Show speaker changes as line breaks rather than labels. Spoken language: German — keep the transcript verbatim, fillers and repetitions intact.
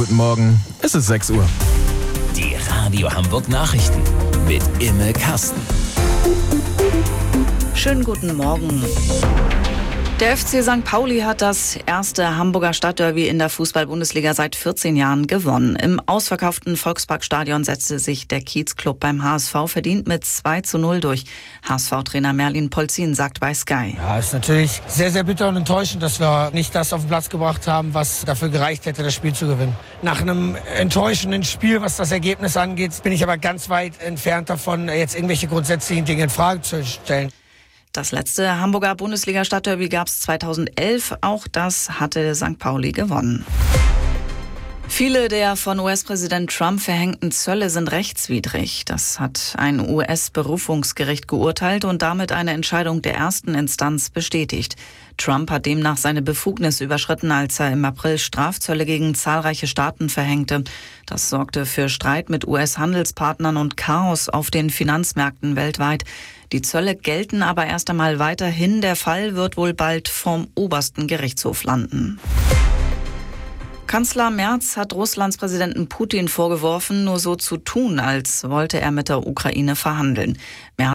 guten Morgen. Es ist sechs Uhr.
Die Radio Hamburg Nachrichten mit Imme Kasten.
Schönen guten Morgen. Der F C Sankt Pauli hat das erste Hamburger Stadtderby in der Fußball-Bundesliga seit vierzehn Jahren gewonnen. Im ausverkauften Volksparkstadion setzte sich der Kiezclub beim H S V verdient mit zwei zu null durch. H S V-Trainer Merlin Polzin sagt bei Sky:
Ja, ist natürlich sehr, sehr bitter und enttäuschend, dass wir nicht das auf den Platz gebracht haben, was dafür gereicht hätte, das Spiel zu gewinnen. Nach einem enttäuschenden Spiel, was das Ergebnis angeht, bin ich aber ganz weit entfernt davon, jetzt irgendwelche grundsätzlichen Dinge in Frage zu stellen.
Das letzte Hamburger Bundesliga-Stadtderby gab es zweitausendelf. Auch das hatte Sankt Pauli gewonnen. Viele der von U S-Präsident Trump verhängten Zölle sind rechtswidrig. Das hat ein U S-Berufungsgericht geurteilt und damit eine Entscheidung der ersten Instanz bestätigt. Trump hat demnach seine Befugnis überschritten, als er im April Strafzölle gegen zahlreiche Staaten verhängte. Das sorgte für Streit mit U S-Handelspartnern und Chaos auf den Finanzmärkten weltweit. Die Zölle gelten aber erst einmal weiterhin. Der Fall wird wohl bald vom obersten Gerichtshof landen. Kanzler Merz hat Russlands Präsidenten Putin vorgeworfen, nur so zu tun, als wollte er mit der Ukraine verhandeln. Merz